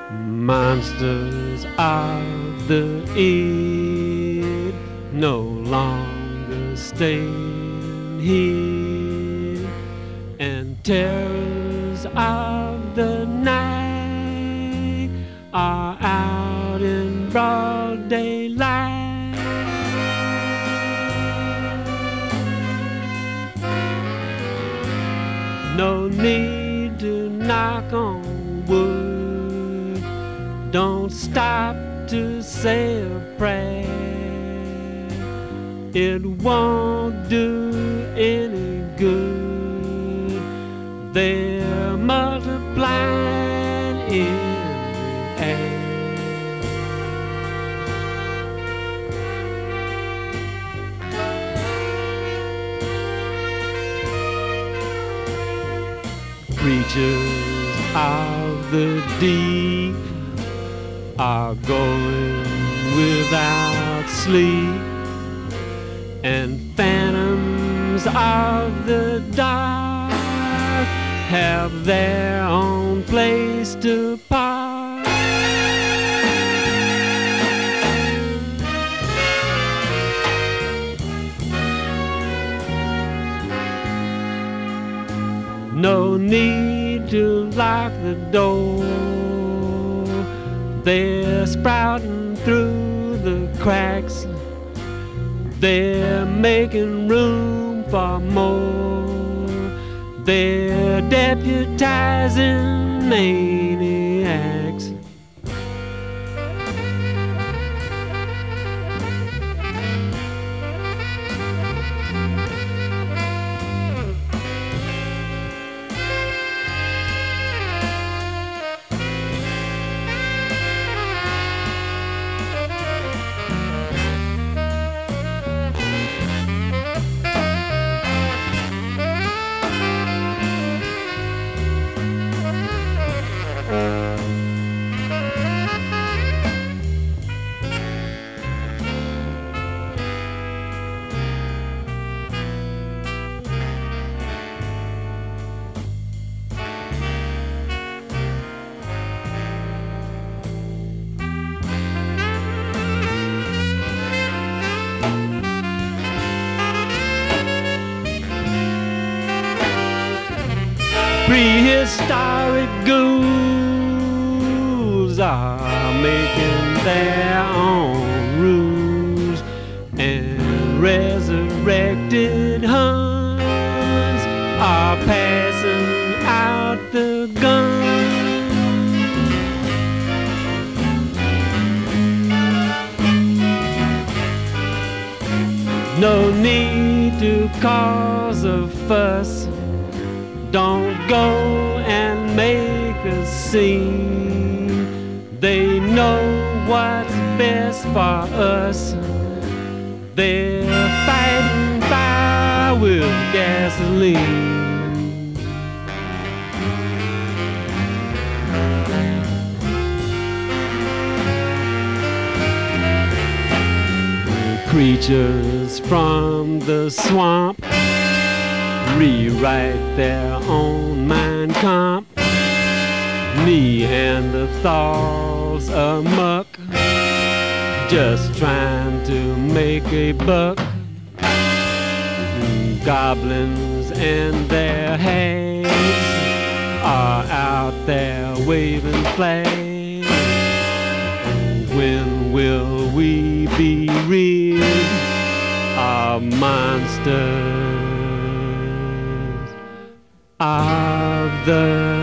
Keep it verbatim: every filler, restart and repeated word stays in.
Monsters of the id no longer staying here, and terrors of the night are out in broad daylight. No need to knock on wood, don't stop to say a prayer. It won't do any good. They're multiplying in the air. Creatures of the deep are going without sleep, and phantoms of the dark have their own place to park. No need to lock the door, they're sprouting through the cracks. They're making room for more. They're deputizing maniacs. Prehistoric ghouls are making their own rules, and resurrected Huns are passing out the guns. No need to cause a fuss, don't go and make a scene. They know what's best for us. They're fighting fire with gasoline. Creatures from the swamp rewrite their own Mein Kampf. Neanderthals amuck, just trying to make a buck. Goblins and their hags are out there waving flags. When will we be rid of monsters of the